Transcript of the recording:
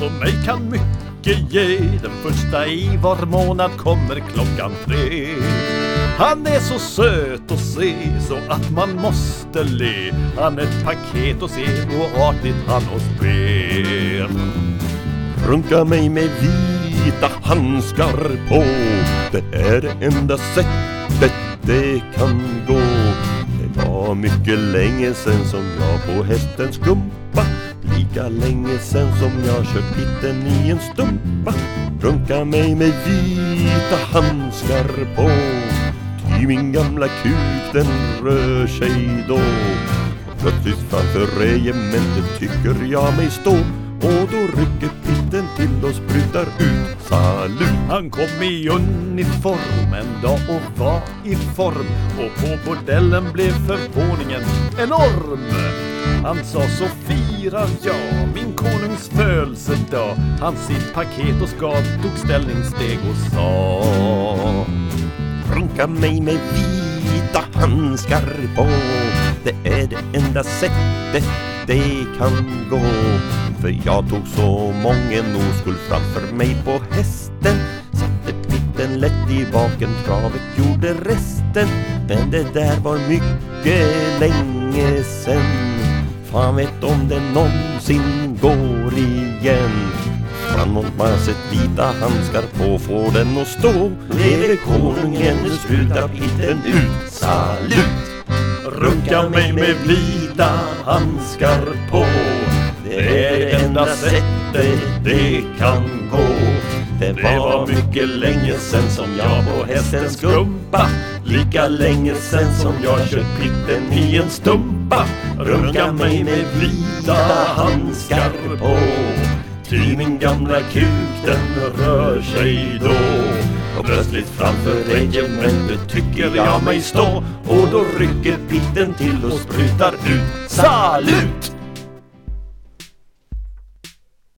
så mig kan mycket ge. Den första i var månad kommer 3:00. Han är så söt att se så att man måste le. Han är ett paket och ser och artigt han oss ber. Runka mig med vita handskar på, det är det enda sättet det kan gå. Det var mycket länge sen som jag på hästens skumpa, lika länge sen som jag kört pitten i en stumpa. Runka mig med vita handskar på, ty min gamla kuk den rör sig då. Plötsligt framför regementet tycker jag mig stå, och då rycker pitten till och sprutar ut salut. Han kom i uniform en dag och var i form, och på bordellen blev förvåningen enorm. Han sa så firar jag min konungs födelsedag. Han sitt paket och skav, tog ställningssteg och sa: runka mig med vita handskar på, det är det enda sättet det kan gå. För jag tog så många oskull framför mig på hästen, satte pitten lätt i baken, travet gjorde resten. Men det där var mycket länge sen, fan vet om det någonsin går igen. Framåt man sett vita handskar på, får den att stå. Lever konungen, sprutar pitten ut salut. Runka mig med vita handskar på, det är det enda sättet det kan gå. Det var mycket länge sen som jag på hästens skumpa, lika länge sen som jag kört pitten i en stumpa. Runka mig med vita handskar på, ty min gamla kuk den rör sig då. Och plötsligt framför regementet tycker jag mig stå, och då rycker pitten till och sprutar ut salut.